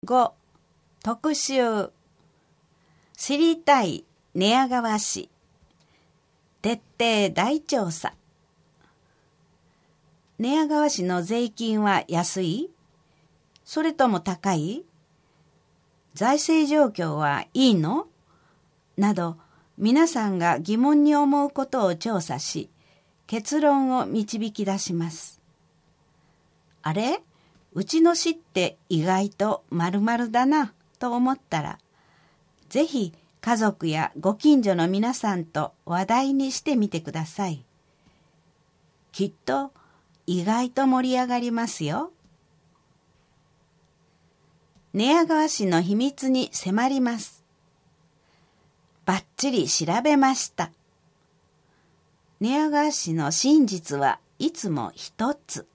5. 特集。知りたい寝屋川市。徹底大調査。寝屋川市の税金は安い？それとも高い？財政状況はいいの？など、皆さんが疑問に思うことを調査し、結論を導き出します。あれ？うちの市って意外と〇〇だなと思ったら、ぜひ家族やご近所の皆さんと話題にしてみてください。きっと意外と盛り上がりますよ。寝屋川市の秘密に迫ります。バッチリ調べました。寝屋川市の真実はいつも一つ。